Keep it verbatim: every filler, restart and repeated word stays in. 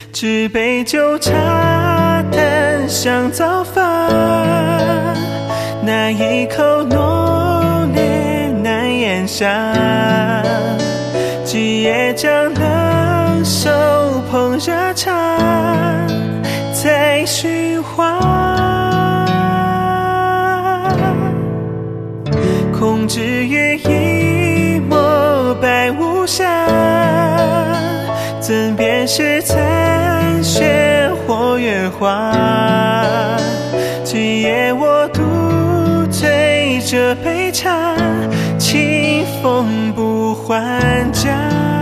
只杯酒茶淡像早饭，那一口浓烈难咽下，今夜将冷手捧热茶再寻欢，空只余一抹白无瑕，怎辨是残雪或月华？今夜我独醉这杯茶，清风不还家。